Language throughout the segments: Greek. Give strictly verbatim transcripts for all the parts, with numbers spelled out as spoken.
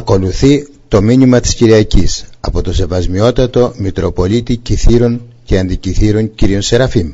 Ακολουθεί το μήνυμα της Κυριακής από το Σεβασμιότατο Μητροπολίτη Κιθήρων και Αντικιθήρων κ. Σεραφείμ.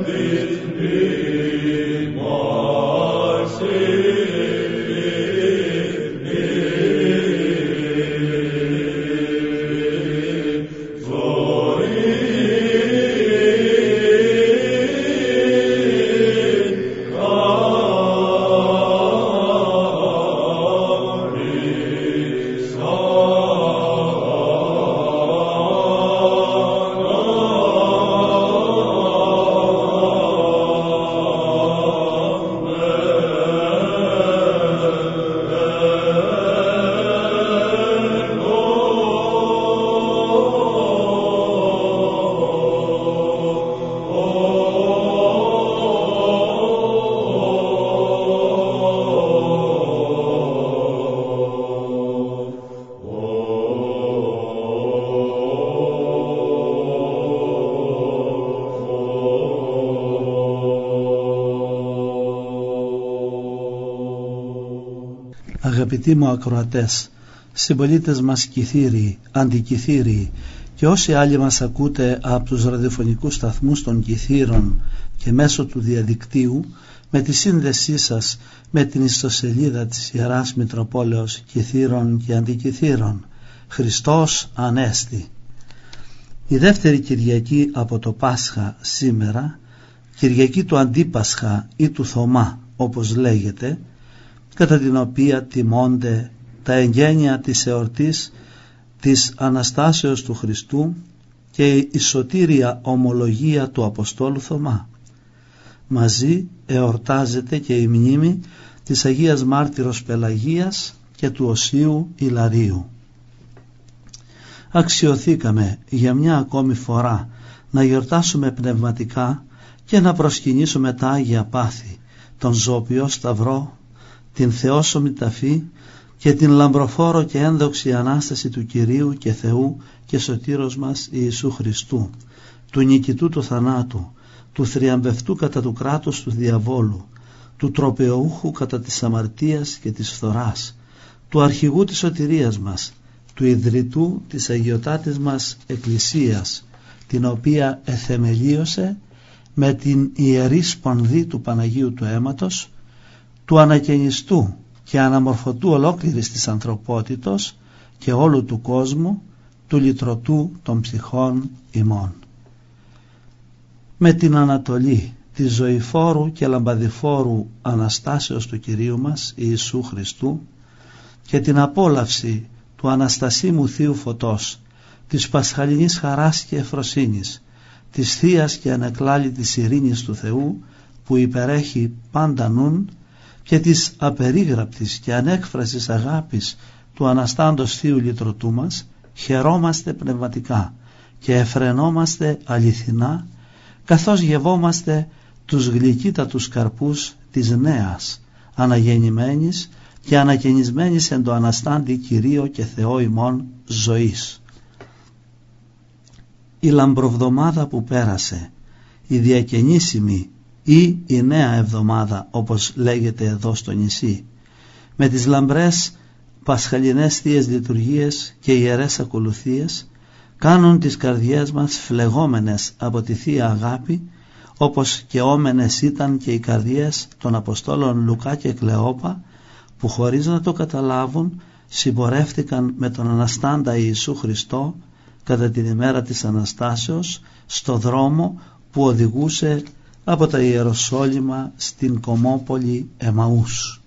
Αγαπητοί μου ακροατές, συμπολίτες μας Κιθύριοι, αντικιθύριοι και όσοι άλλοι μας ακούτε από τους ραδιοφωνικούς σταθμούς των Κιθύρων και μέσω του διαδικτύου, με τη σύνδεσή σας με την ιστοσελίδα της Ιεράς Μητροπόλεως Κιθύρων και Αντικιθύρων, Χριστός Ανέστη. Η δεύτερη Κυριακή από το Πάσχα σήμερα, Κυριακή του Αντίπασχα ή του Θωμά όπως λέγεται, κατά την οποία τιμώνται τα εγγένεια της εορτής της Αναστάσεως του Χριστού και η σωτήρια ομολογία του Αποστόλου Θωμά. Μαζί εορτάζεται και η μνήμη της Αγίας Μάρτυρος Πελαγίας και του Οσίου Ιλαρίου. Αξιωθήκαμε για μια ακόμη φορά να γιορτάσουμε πνευματικά και να προσκυνήσουμε τα Άγια Πάθη, τον Ζώπιο Σταυρό, την Θεόσωμη Ταφή και την λαμπροφόρο και ένδοξη Ανάσταση του Κυρίου και Θεού και Σωτήρος μας Ιησού Χριστού, του νικητού του θανάτου, του θριαμβευτού κατά του κράτους του διαβόλου, του τροπεοούχου κατά της αμαρτίας και της φθοράς, του αρχηγού της σωτηρίας μας, του ιδρυτού της αγιωτάτης μας Εκκλησίας, την οποία εθεμελίωσε με την ιερή σπονδή του Παναγίου του Αίματος, του ανακαινιστού και αναμορφωτού ολόκληρης της ανθρωπότητος και όλου του κόσμου, του λυτρωτού των ψυχών ημών. Με την ανατολή της ζωηφόρου και λαμπαδιφόρου Αναστάσεως του Κυρίου μας Ιησού Χριστού και την απόλαυση του αναστασίμου Θείου Φωτός, της πασχαλινής χαράς και ευφροσύνης, της θείας και ανεκλάλητης ειρήνης του Θεού που υπερέχει πάντα νουν, και της απερίγραπτης και ανέκφρασης αγάπης του Αναστάντος Θείου Λυτρωτού μας, χαιρόμαστε πνευματικά και εφρενόμαστε αληθινά, καθώς γευόμαστε τους γλυκύτατους καρπούς της νέας, αναγεννημένης και ανακαινισμένης εν το Αναστάντη Κυρίο και Θεό ημών ζωής. Η λαμπροβδομάδα που πέρασε, η διακαινήσιμη ή η νέα εβδομάδα όπως λέγεται εδώ στο νησί, με τις λαμπρές πασχαλινές θείες λειτουργίες και ιερές ακολουθίες, κάνουν τις καρδιές μας φλεγόμενες από τη Θεία Αγάπη, όπως και όμενες ήταν και οι καρδιές των Αποστόλων Λουκά και Κλεόπα, που χωρίς να το καταλάβουν συμπορεύτηκαν με τον Αναστάντα Ιησού Χριστό κατά την ημέρα της Αναστάσεως στο δρόμο που οδηγούσε από τα Ιεροσόλυμα στην κομμόπολη Εμαούς.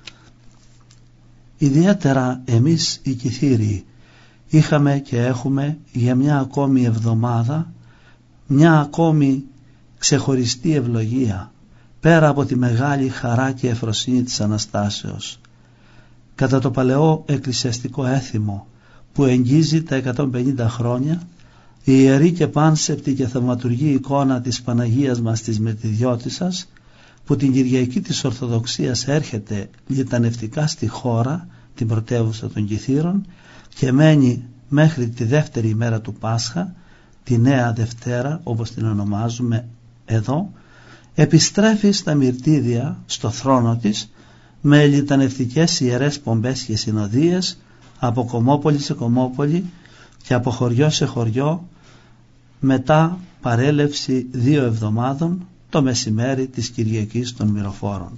Ιδιαίτερα εμείς οι Κιθύριοι είχαμε και έχουμε για μια ακόμη εβδομάδα μια ακόμη ξεχωριστή ευλογία πέρα από τη μεγάλη χαρά και ευφροσύνη της Αναστάσεως. Κατά το παλαιό εκκλησιαστικό έθιμο που εγγίζει τα εκατόν πενήντα χρόνια, η ιερή και πάνσεπτη και θαυματουργή εικόνα της Παναγίας μας της Μετηδιώτισσας, που την Κυριακή της Ορθοδοξίας έρχεται λιτανευτικά στη χώρα, την πρωτεύουσα των Κιθύρων, και μένει μέχρι τη δεύτερη ημέρα του Πάσχα, τη Νέα Δευτέρα όπως την ονομάζουμε εδώ, επιστρέφει στα μυρτήδια στο θρόνο της με λιτανευτικές ιερές πομπές και συνοδείες από κομμόπολη σε κομμόπολη και από χωριό σε χωριό, μετά παρέλευση δύο εβδομάδων, το μεσημέρι της Κυριακής των Μυροφόρων.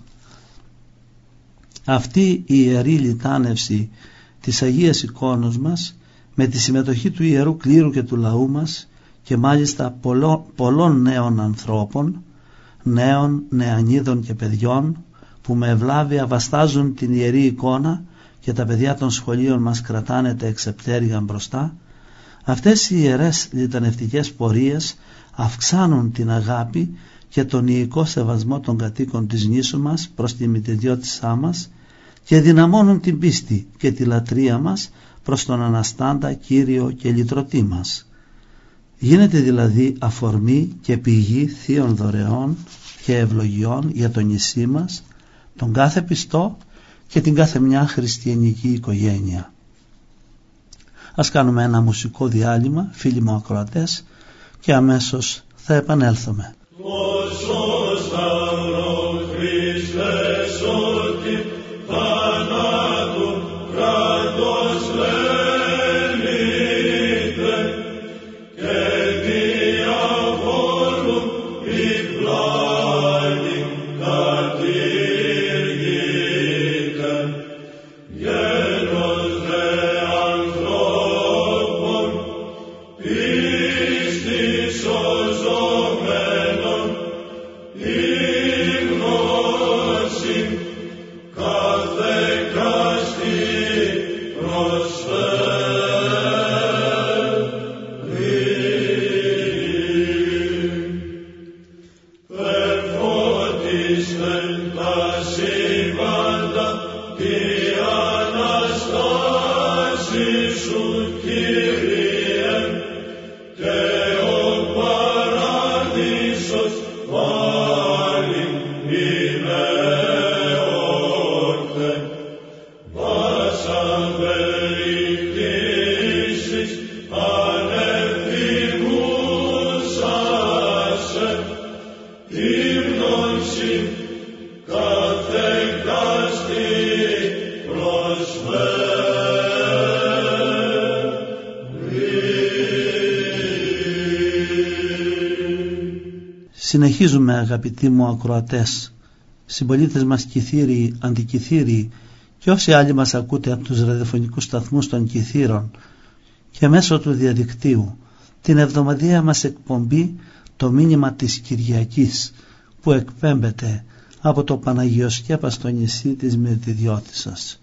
Αυτή η ιερή λιτάνευση της Αγίας Εικόνος μας, με τη συμμετοχή του Ιερού Κλήρου και του λαού μας και μάλιστα πολλών, πολλών νέων ανθρώπων, νέων, νεανίδων και παιδιών, που με ευλάβεια βαστάζουν την Ιερή Εικόνα και τα παιδιά των σχολείων μας κρατάνε τα εξεπτέρυγα μπροστά, αυτές οι ιερές λιτανευτικές πορείες αυξάνουν την αγάπη και τον ιικό σεβασμό των κατοίκων της νήσου μας προς τη μητεριώτησά μας και δυναμώνουν την πίστη και τη λατρεία μας προς τον Αναστάντα Κύριο και Λυτρωτή μας. Γίνεται δηλαδή αφορμή και πηγή θείων δωρεών και ευλογιών για το νησί μας, τον κάθε πιστό και την κάθε μια χριστιανική οικογένεια. Ας κάνουμε ένα μουσικό διάλειμμα, φίλοι μου ακροατές, και αμέσως θα επανέλθουμε. Συνεχίζουμε, αγαπητοί μου ακροατές, συμπολίτες μας Κιθύριοι, Αντικιθύριοι και όσοι άλλοι μας ακούτε από τους ραδιοφωνικούς σταθμούς των Κιθύρων και μέσω του διαδικτύου, την εβδομαδιαία μας εκπομπή «Το μήνυμα της Κυριακής» που εκπέμπεται από το Παναγιοσκέπαστο νησί της Μυρτιδιώτισσας.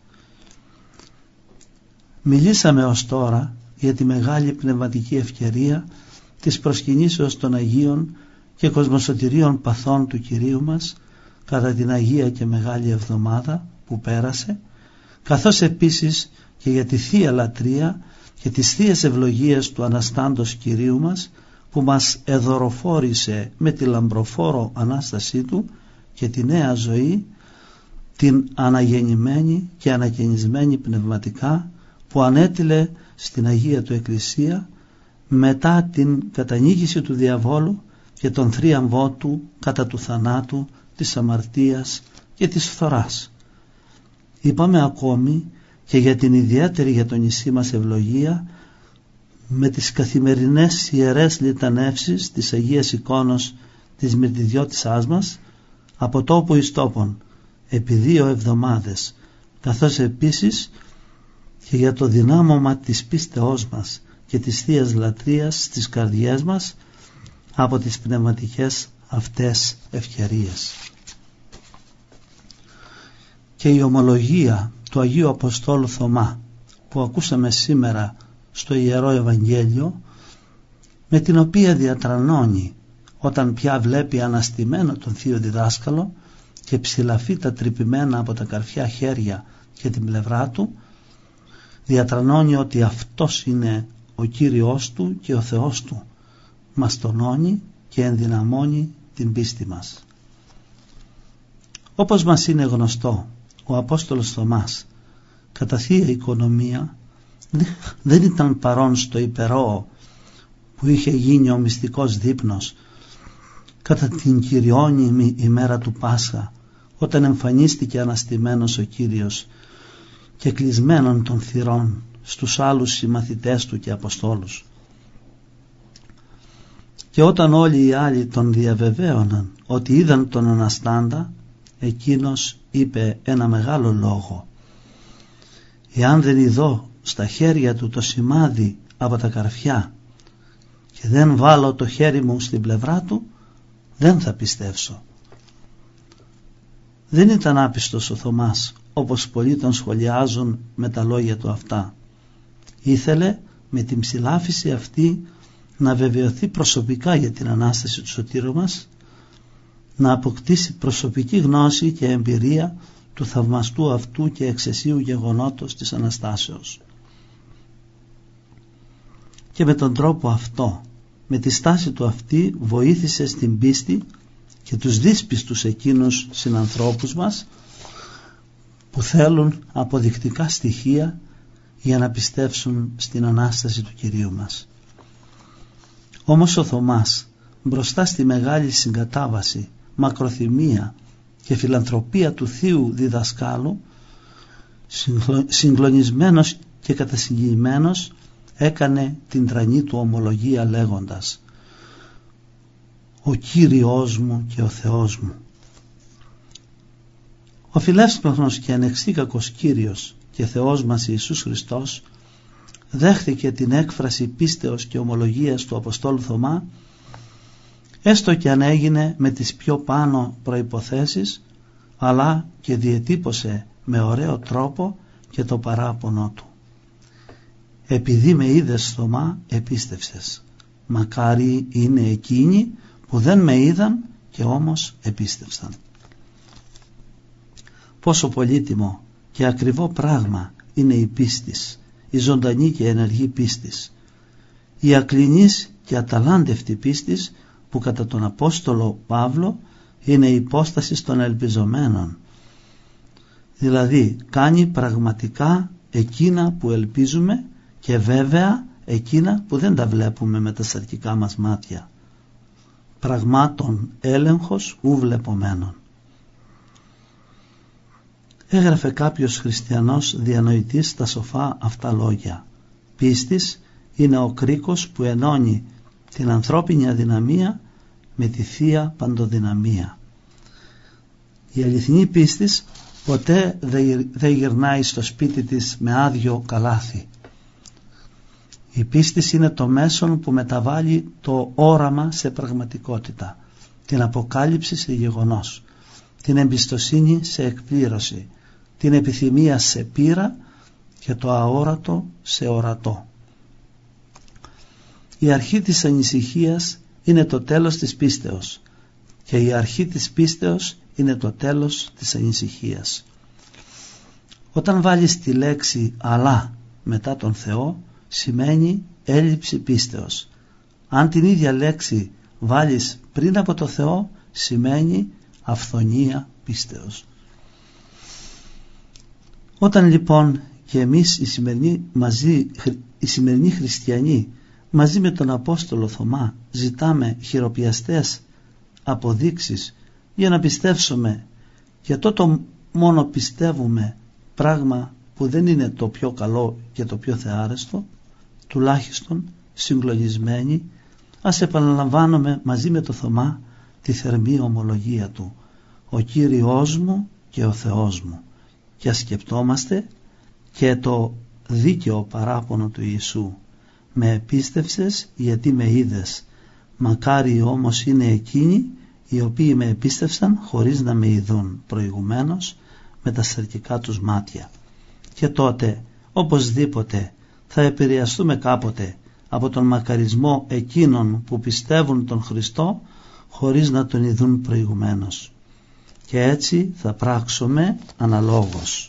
Μιλήσαμε ως τώρα για τη μεγάλη πνευματική ευκαιρία της προσκυνήσεως των Αγίων και κοσμοσωτηρίων παθών του Κυρίου μας κατά την Αγία και Μεγάλη Εβδομάδα που πέρασε, καθώς επίσης και για τη Θεία Λατρεία και τις Θείες Ευλογίες του Αναστάντος Κυρίου μας που μας εδωροφόρησε με τη λαμπροφόρο Ανάστασή Του και τη νέα ζωή, την αναγεννημένη και ανακαινισμένη πνευματικά που ανέτειλε στην Αγία Του Εκκλησία μετά την κατανίκηση του διαβόλου και τον θρίαμβό του κατά του θανάτου, της αμαρτίας και της φθοράς. Είπαμε ακόμη και για την ιδιαίτερη για το νησί μας ευλογία με τις καθημερινές ιερές λιτανεύσεις της Αγίας Εικόνος της Μυρτιδιώτισσάς μας από τόπο εις τόπον επί δύο εβδομάδες, καθώς επίσης και για το δυνάμωμα της πίστεώς μας και της Θείας Λατρείας στις καρδιές μας από τις πνευματικές αυτές ευκαιρίες. Και η ομολογία του Αγίου Αποστόλου Θωμά που ακούσαμε σήμερα στο Ιερό Ευαγγέλιο, με την οποία διατρανώνει όταν πια βλέπει αναστημένο τον Θείο Διδάσκαλο και ψηλαφεί τα τρυπημένα από τα καρφιά χέρια και την πλευρά του, διατρανώνει ότι αυτός είναι ο Κύριος του και ο Θεός του. Μας τονώνει και ενδυναμώνει την πίστη μας. Όπως μας είναι γνωστό, ο Απόστολος Θωμάς κατά Θεία Οικονομία δεν ήταν παρόν στο υπερόο που είχε γίνει ο μυστικός δείπνος κατά την κυριώνυμη ημέρα του Πάσχα, όταν εμφανίστηκε αναστημένος ο Κύριος και κλεισμένον των θυρών στους άλλους συμμαθητές του και Αποστόλους. Και όταν όλοι οι άλλοι τον διαβεβαίωναν ότι είδαν τον Αναστάντα, εκείνος είπε ένα μεγάλο λόγο: «Εάν δεν ειδώ στα χέρια του το σημάδι από τα καρφιά και δεν βάλω το χέρι μου στην πλευρά του, δεν θα πιστέψω». Δεν ήταν άπιστος ο Θωμάς, όπως πολλοί τον σχολιάζουν με τα λόγια του αυτά. Ήθελε με την ψηλάφιση αυτή να βεβαιωθεί προσωπικά για την Ανάσταση του Σωτήρου μας, να αποκτήσει προσωπική γνώση και εμπειρία του θαυμαστού αυτού και εξαισίου γεγονότος της Αναστάσεως. Και με τον τρόπο αυτό, με τη στάση του αυτή, βοήθησε στην πίστη και τους δύσπιστους εκείνους συνανθρώπους μας που θέλουν αποδεικτικά στοιχεία για να πιστέψουν στην Ανάσταση του Κυρίου μας. Όμως ο Θωμάς, μπροστά στη μεγάλη συγκατάβαση, μακροθυμία και φιλανθρωπία του Θείου Διδασκάλου, συγκλονισμένος και κατασυγγυημένος, έκανε την τρανή του ομολογία λέγοντας: «Ο Κύριος μου και ο Θεός μου». Ο φιλεύσπλαχνος και ανεξίκακος Κύριος και Θεός μας Ιησούς Χριστός δέχθηκε την έκφραση πίστεως και ομολογίας του Αποστόλου Θωμά, έστω και αν έγινε με τις πιο πάνω προϋποθέσεις, αλλά και διετύπωσε με ωραίο τρόπο και το παράπονο του: «Επειδή με είδες, Θωμά, επίστευσες. Μακάρι είναι εκείνοι που δεν με είδαν και όμως επίστευσαν». Πόσο πολύτιμο και ακριβό πράγμα είναι η πίστης, η ζωντανή και ενεργή πίστης, η ακλινής και αταλάντευτη πίστης που κατά τον Απόστολο Παύλο είναι η υπόσταση των ελπιζομένων, δηλαδή κάνει πραγματικά εκείνα που ελπίζουμε και βέβαια εκείνα που δεν τα βλέπουμε με τα σαρκικά μας μάτια. Πραγμάτων έλεγχος ου βλεπομένων. Έγραφε κάποιος χριστιανός διανοητής τα σοφά αυτά λόγια: «Πίστης είναι ο κρίκος που ενώνει την ανθρώπινη αδυναμία με τη Θεία Παντοδυναμία». Η αληθινή πίστης ποτέ δεν γυρνάει στο σπίτι της με άδειο καλάθι. Η πίστης είναι το μέσον που μεταβάλλει το όραμα σε πραγματικότητα, την αποκάλυψη σε γεγονός, την εμπιστοσύνη σε εκπλήρωση, την επιθυμία σε πείρα και το αόρατο σε ορατό. Η αρχή της ανησυχίας είναι το τέλος της πίστεως και η αρχή της πίστεως είναι το τέλος της ανησυχίας. Όταν βάλεις τη λέξη «αλλά» μετά τον Θεό, σημαίνει έλλειψη πίστεως. Αν την ίδια λέξη βάλεις πριν από το Θεό, σημαίνει αυθονία πίστεως. Όταν λοιπόν και εμείς οι σημερινοί, μαζί, οι σημερινοί χριστιανοί μαζί με τον Απόστολο Θωμά ζητάμε χειροπιαστές αποδείξεις για να πιστέψουμε, και τότε μόνο πιστεύουμε πράγμα που δεν είναι το πιο καλό και το πιο θεάρεστο, τουλάχιστον συγκλονισμένοι ας επαναλαμβάνουμε μαζί με το Θωμά τη θερμή ομολογία του: «Ο Κύριος μου και ο Θεός μου», και ας σκεπτόμαστε και το δίκαιο παράπονο του Ιησού: «Με επίστευσες γιατί με είδες, μακάρι όμως είναι εκείνοι οι οποίοι με επίστευσαν χωρίς να με ειδούν προηγουμένως με τα σαρκικά τους μάτια». Και τότε οπωσδήποτε θα επηρεαστούμε κάποτε από τον μακαρισμό εκείνων που πιστεύουν τον Χριστό χωρίς να τον ειδούν προηγουμένως, και έτσι θα πράξουμε αναλόγως.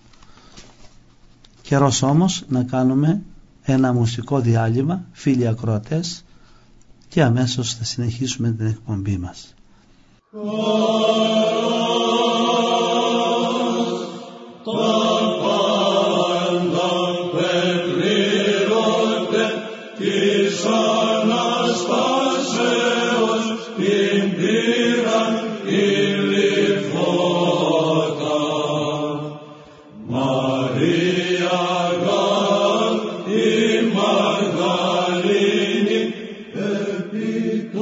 Καιρός όμως να κάνουμε ένα μουσικό διάλειμμα, φίλοι ακροατές, και αμέσως θα συνεχίσουμε την εκπομπή μας. Επί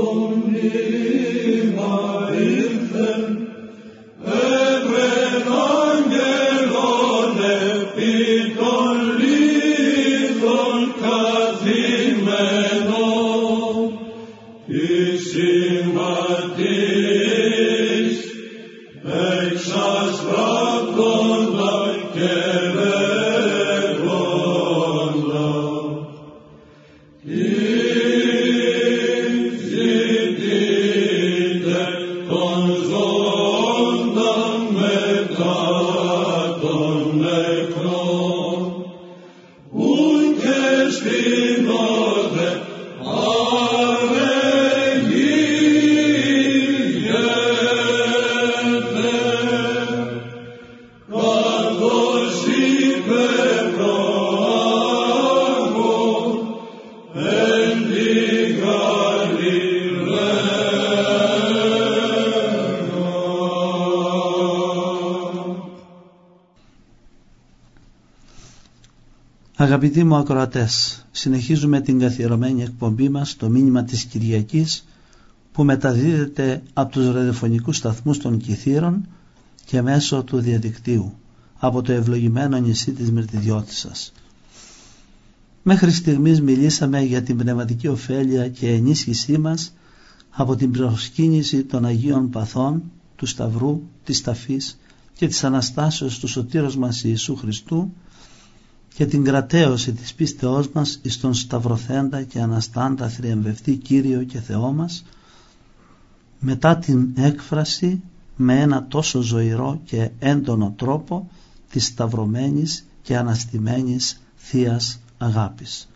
Αγαπητοί μου ακροατές, συνεχίζουμε την καθιερωμένη εκπομπή μας, το μήνυμα της Κυριακής, που μεταδίδεται από τους ραδιοφωνικούς σταθμούς των Κιθήρων και μέσω του διαδικτύου, από το ευλογημένο νησί της Μυρτιδιώτισσας. Μέχρι στιγμής μιλήσαμε για την πνευματική ωφέλεια και ενίσχυσή μας από την προσκύνηση των Αγίων Παθών, του Σταυρού, της Ταφής και της Αναστάσεως του Σωτήρος μας Ιησού Χριστού, και την κρατέωση της πίστεώς μας εις τον σταυρωθέντα και αναστάντα θριαμβευτή Κύριο και Θεό μας, μετά την έκφραση με ένα τόσο ζωηρό και έντονο τρόπο της σταυρωμένης και αναστημένης Θείας Αγάπης.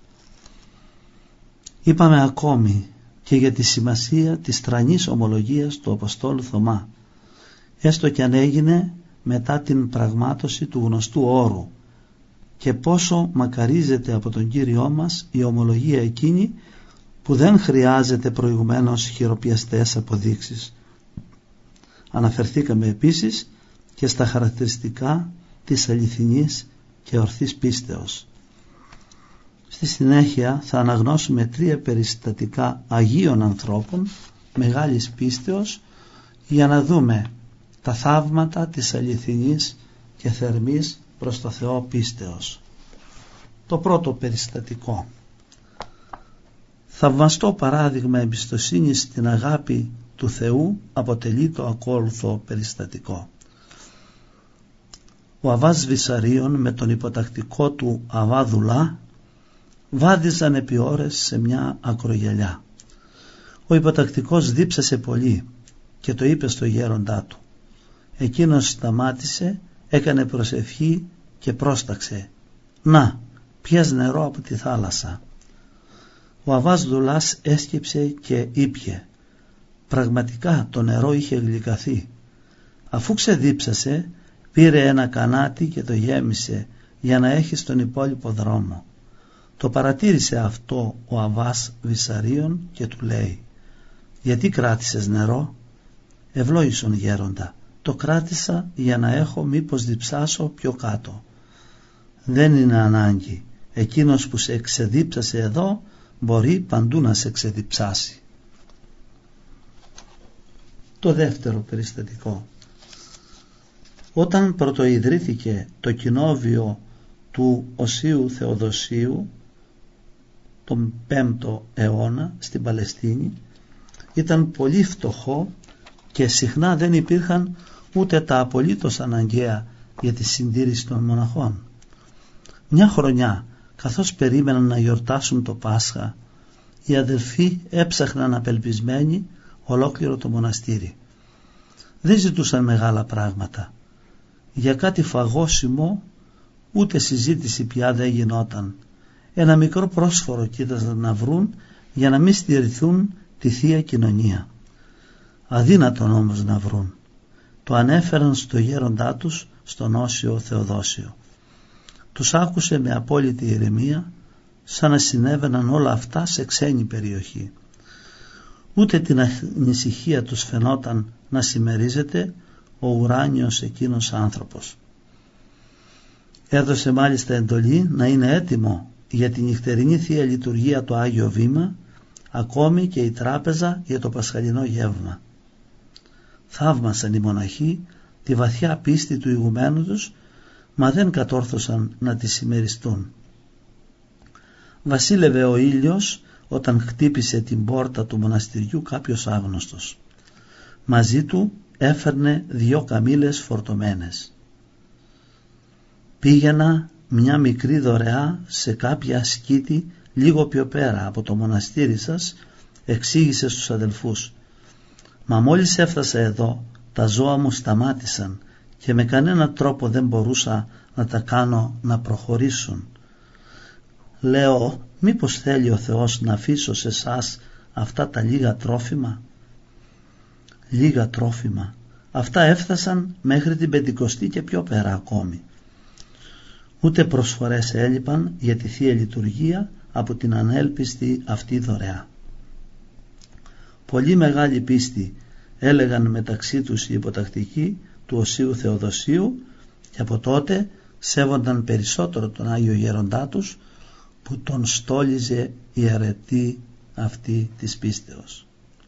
Είπαμε ακόμη και για τη σημασία της τρανής ομολογίας του Αποστόλου Θωμά, έστω και αν έγινε μετά την πραγμάτωση του γνωστού όρου, και πόσο μακαρίζεται από τον Κύριό μας η ομολογία εκείνη που δεν χρειάζεται προηγουμένως χειροπιαστές αποδείξεις. Αναφερθήκαμε επίσης και στα χαρακτηριστικά της αληθινής και ορθής πίστεως. Στη συνέχεια θα αναγνώσουμε τρία περιστατικά Αγίων ανθρώπων μεγάλης πίστεως για να δούμε τα θαύματα της αληθινής και θερμής προς το Θεό πίστεως. Το πρώτο περιστατικό. Θαυμαστό παράδειγμα εμπιστοσύνης στην αγάπη του Θεού αποτελεί το ακόλουθο περιστατικό. Ο Αββάς Βυσαρίων με τον υποτακτικό του Αββά Δουλά βάδιζαν επί ώρες σε μια ακρογιαλιά. Ο υποτακτικός δίψασε πολύ και το είπε στο γέροντά του. Εκείνος σταμάτησε, έκανε προσευχή και πρόσταξε. «Να, πιες νερό από τη θάλασσα». Ο Αββάς Δουλάς έσκυψε και ήπιε. Πραγματικά το νερό είχε γλυκαθεί. Αφού ξεδίψασε, πήρε ένα κανάτι και το γέμισε για να έχει στον υπόλοιπο δρόμο. Το παρατήρησε αυτό ο Αββάς Βυσαρίων και του λέει: «Γιατί κράτησες νερό?» «Ευλόγησον γέροντα, το κράτησα για να έχω μήπως διψάσω πιο κάτω». «Δεν είναι ανάγκη, εκείνος που σε εξεδίψασε εδώ μπορεί παντού να σε εξεδιψάσει». Το δεύτερο περιστατικό. Όταν πρωτοειδρύθηκε το κοινόβιο του Οσίου Θεοδοσίου τον πέμπτο αιώνα στην Παλαιστίνη, ήταν πολύ φτωχό και συχνά δεν υπήρχαν ούτε τα απολύτως αναγκαία για τη συντήρηση των μοναχών. Μια χρονιά, καθώς περίμεναν να γιορτάσουν το Πάσχα, οι αδελφοί έψαχναν απελπισμένοι ολόκληρο το μοναστήρι. Δεν ζητούσαν μεγάλα πράγματα. Για κάτι φαγώσιμο ούτε συζήτηση πια δεν γινόταν. Ένα μικρό πρόσφορο κοίταζαν να βρουν για να μην στηριθούν τη Θεία Κοινωνία. Αδύνατον όμως να βρουν. Το ανέφεραν στο γέροντά τους, στον Όσιο Θεοδόσιο. Τους άκουσε με απόλυτη ηρεμία, σαν να συνέβαιναν όλα αυτά σε ξένη περιοχή. Ούτε την ανησυχία τους φαινόταν να συμμερίζεται ο ουράνιος εκείνος άνθρωπος. Έδωσε μάλιστα εντολή να είναι έτοιμο για την νυχτερινή Θεία Λειτουργία το Άγιο Βήμα, ακόμη και η τράπεζα για το πασχαλινό γεύμα. Θαύμασαν οι μοναχοί τη βαθιά πίστη του ηγουμένου τους, μα δεν κατόρθωσαν να τη συμμεριστούν. Βασίλευε ο ήλιος όταν χτύπησε την πόρτα του μοναστηριού κάποιος άγνωστος. Μαζί του έφερνε δυο καμήλες φορτωμένες. «Πήγαινα μια μικρή δωρεά σε κάποια σκήτη λίγο πιο πέρα από το μοναστήρι σας», εξήγησε στους αδελφούς. Μα μόλις έφτασα εδώ, τα ζώα μου σταμάτησαν και με κανένα τρόπο δεν μπορούσα να τα κάνω να προχωρήσουν. Λέω, μήπως θέλει ο Θεός να αφήσω σε εσάς αυτά τα λίγα τρόφιμα? Λίγα τρόφιμα. Αυτά έφτασαν μέχρι την Πεντηκοστή και πιο πέρα ακόμη. Ούτε προσφορές έλειπαν για τη Θεία Λειτουργία από την ανέλπιστη αυτή δωρεά. Πολύ μεγάλη πίστη έλεγαν μεταξύ τους οι υποτακτικοί του Οσίου Θεοδοσίου και από τότε σέβονταν περισσότερο τον Άγιο Γέροντά τους που τον στόλιζε η αρετή αυτή της πίστεως.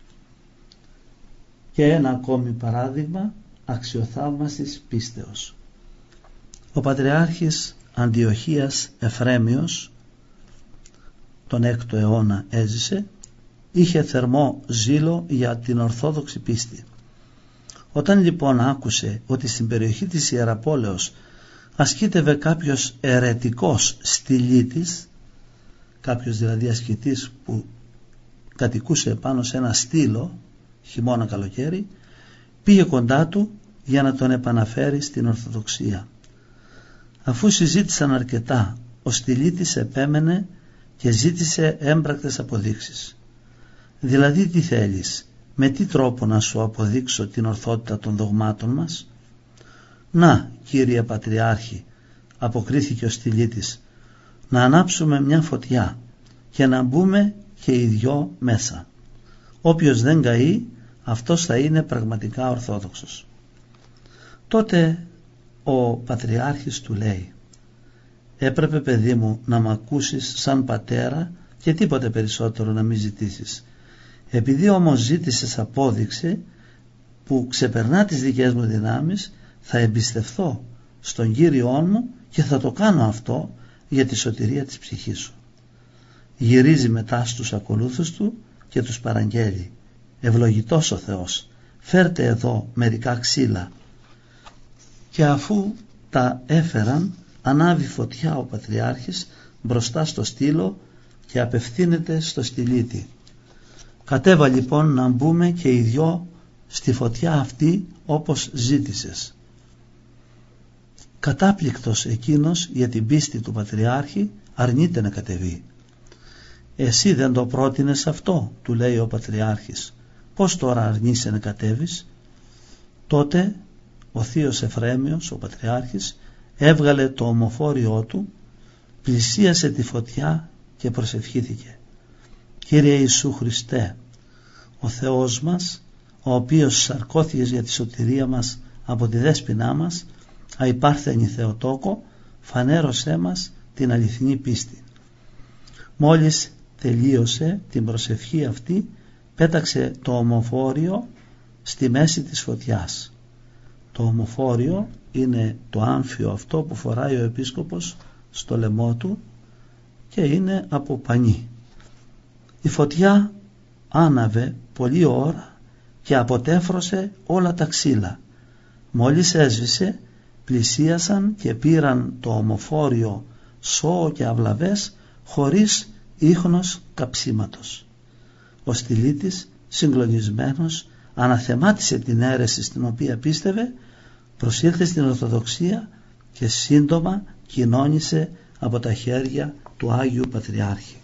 Και ένα ακόμη παράδειγμα αξιοθαύμασης πίστεως. Ο Πατριάρχης Αντιοχίας Εφρέμιος, τον έκτο αιώνα έζησε, είχε θερμό ζήλο για την Ορθόδοξη πίστη. Όταν λοιπόν άκουσε ότι στην περιοχή της Ιεραπόλεως ασκήτευε κάποιος αιρετικός στυλίτης, κάποιος δηλαδή ασκητής που κατοικούσε πάνω σε ένα στήλο χειμώνα καλοκαίρι, πήγε κοντά του για να τον επαναφέρει στην Ορθοδοξία. Αφού συζήτησαν αρκετά, ο στυλίτης επέμενε και ζήτησε έμπρακτες αποδείξεις. Δηλαδή τι θέλεις, με τι τρόπο να σου αποδείξω την ορθότητα των δογμάτων μας? Να, κύριε Πατριάρχη, αποκρίθηκε ο στυλίτης, να ανάψουμε μια φωτιά και να μπούμε και οι δυο μέσα. Όποιος δεν καεί, αυτός θα είναι πραγματικά ορθόδοξος. Τότε ο Πατριάρχης του λέει, έπρεπε παιδί μου να μ' ακούσεις σαν πατέρα και τίποτε περισσότερο να μην ζητήσεις. Επειδή όμως ζήτησες απόδειξη που ξεπερνά τις δικές μου δυνάμεις, θα εμπιστευθώ στον Κύριό μου και θα το κάνω αυτό για τη σωτηρία της ψυχής σου. Γυρίζει μετά στους ακολούθους του και τους παραγγέλει, ευλογητός ο Θεός, φέρτε εδώ μερικά ξύλα. Και αφού τα έφεραν, ανάβει φωτιά ο Πατριάρχης μπροστά στο στήλο και απευθύνεται στο στυλίτη. Κατέβα λοιπόν να μπούμε και οι δυο στη φωτιά αυτή όπως ζήτησες. Κατάπληκτος εκείνος για την πίστη του Πατριάρχη αρνείται να κατεβεί. Εσύ δεν το πρότεινες αυτό, του λέει ο Πατριάρχης, πώς τώρα αρνείσαι να κατέβεις? Τότε ο θείος Εφρέμιος, ο Πατριάρχης, έβγαλε το ομοφόριό του, πλησίασε τη φωτιά και προσευχήθηκε. Κύριε Ιησού Χριστέ, ο Θεός μας, ο οποίος σαρκώθηκες για τη σωτηρία μας από τη δέσποινά μας, αϊπάρθενη Θεοτόκο, φανέρωσέ μας την αληθινή πίστη. Μόλις τελείωσε την προσευχή αυτή, πέταξε το ομοφόριο στη μέση της φωτιάς. Το ομοφόριο είναι το άμφιο αυτό που φοράει ο επίσκοπος στο λαιμό του και είναι από πανί. Η φωτιά άναβε πολλή ώρα και αποτέφρωσε όλα τα ξύλα. Μόλις έσβησε, πλησίασαν και πήραν το ομοφόριο σώο και αυλαβές χωρίς ίχνος καψίματος. Ο στυλίτης, συγκλονισμένος, αναθεμάτισε την αίρεση στην οποία πίστευε, προσήλθε στην Ορθοδοξία και σύντομα κοινώνησε από τα χέρια του Άγιου Πατριάρχη.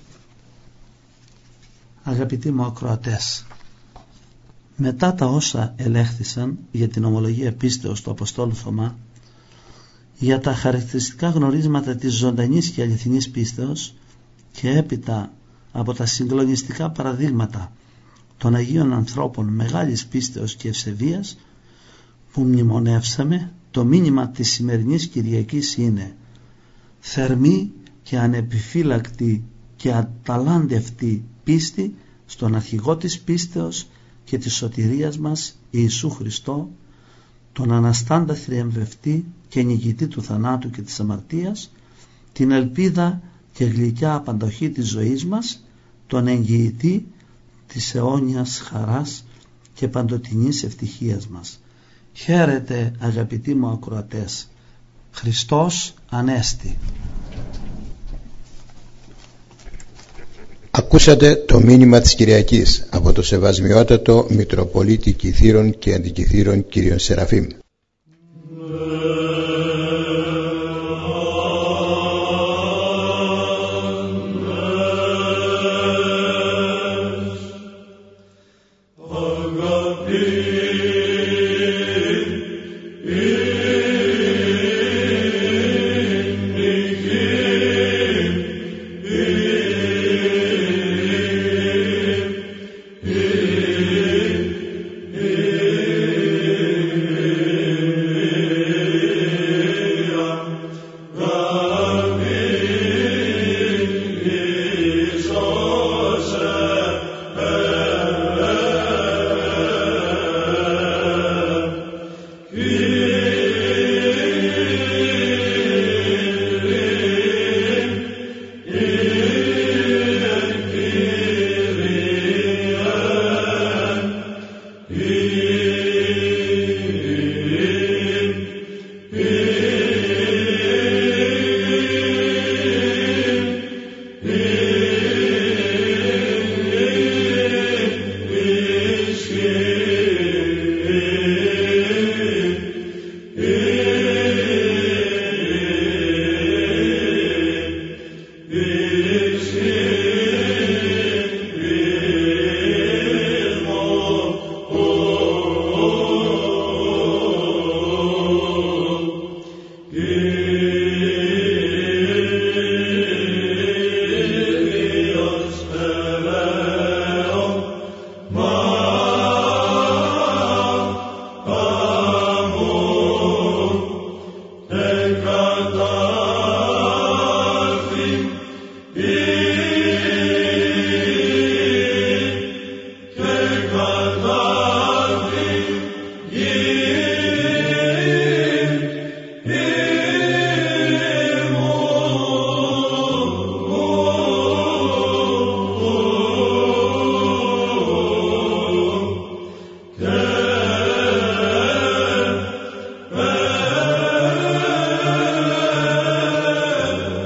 Αγαπητοί μου ακροατές, μετά τα όσα ελέγχθησαν για την ομολογία πίστεως του Αποστόλου Θωμά, για τα χαρακτηριστικά γνωρίσματα της ζωντανής και αληθινής πίστεως και έπειτα από τα συγκλονιστικά παραδείγματα των Αγίων ανθρώπων μεγάλης πίστεως και ευσεβίας που μνημονεύσαμε, το μήνυμα της σημερινής Κυριακής είναι θερμή και ανεπιφύλακτη και αταλάντευτη πίστη στον αρχηγό της πίστεως και της σωτηρίας μας Ιησού Χριστό, τον αναστάντα θριαμβευτή και νικητή του θανάτου και της αμαρτίας, την ελπίδα και γλυκιά απαντοχή της ζωής μας, τον εγγυητή της αιώνιας χαράς και παντοτινής ευτυχίας μας. Χαίρετε αγαπητοί μου ακροατές, Χριστός Ανέστη. Ακούσατε το μήνυμα της Κυριακής από το Σεβασμιότατο Μητροπολίτη Κιθήρων και Αντικιθήρων κ. Σεραφείμ.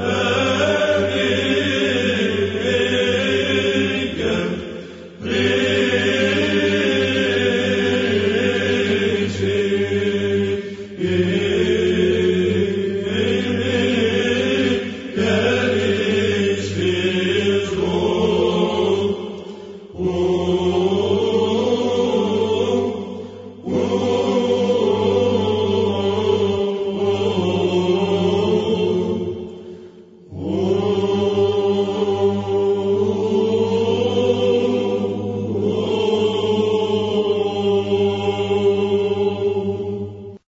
Amen.